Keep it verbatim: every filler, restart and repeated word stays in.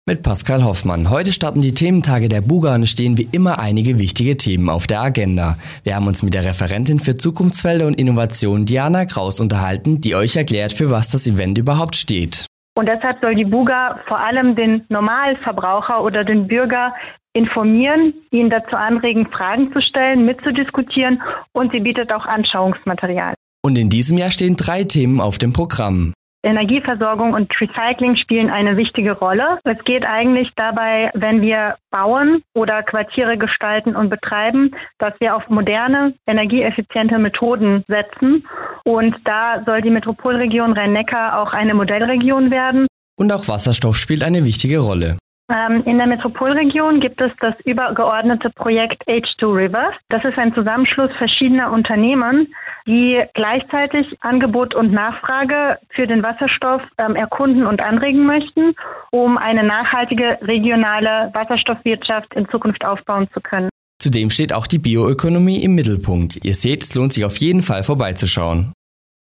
Mit Pascal Hoffmann. Heute starten die Thementage der Buga und es stehen wie immer einige wichtige Themen auf der Agenda. Wir haben uns mit der Referentin für Zukunftsfelder und Innovation Diana Kraus unterhalten, die euch erklärt, für was das Event überhaupt steht. Und deshalb soll die Buga vor allem den Normalverbraucher oder den Bürger informieren, ihn dazu anregen, Fragen zu stellen, mitzudiskutieren, und sie bietet auch Anschauungsmaterial. Und in diesem Jahr stehen drei Themen auf dem Programm. Energieversorgung und Recycling spielen eine wichtige Rolle. Es geht eigentlich dabei, wenn wir bauen oder Quartiere gestalten und betreiben, dass wir auf moderne, energieeffiziente Methoden setzen. Und da soll die Metropolregion Rhein-Neckar auch eine Modellregion werden. Und auch Wasserstoff spielt eine wichtige Rolle. In der Metropolregion gibt es das übergeordnete Projekt H zwei Rivers. Das ist ein Zusammenschluss verschiedener Unternehmen, die gleichzeitig Angebot und Nachfrage für den Wasserstoff ähm, erkunden und anregen möchten, um eine nachhaltige regionale Wasserstoffwirtschaft in Zukunft aufbauen zu können. Zudem steht auch die Bioökonomie im Mittelpunkt. Ihr seht, es lohnt sich auf jeden Fall vorbeizuschauen.